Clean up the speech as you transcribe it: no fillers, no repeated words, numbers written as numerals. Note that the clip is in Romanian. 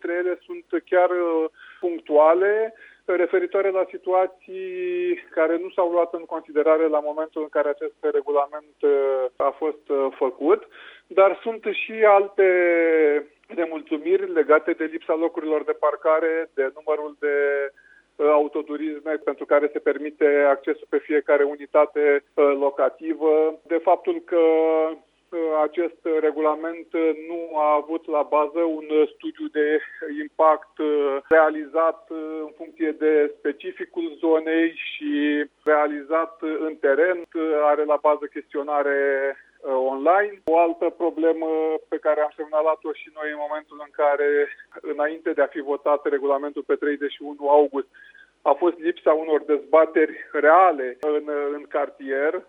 dintre ele sunt chiar punctuale, referitoare la situații care nu s-au luat în considerare la momentul în care acest regulament a fost făcut, dar sunt și alte nemulțumiri legate de lipsa locurilor de parcare, de numărul de autoturisme pentru care se permite accesul pe fiecare unitate locativă, de faptul că acest regulament nu a avut la bază un studiu de impact realizat în funcție de specificul zonei și realizat în teren, are la bază chestionare online. O altă problemă pe care am semnalat-o și noi în momentul în care, înainte de a fi votat regulamentul pe 31 august, a fost lipsa unor dezbateri reale în cartier.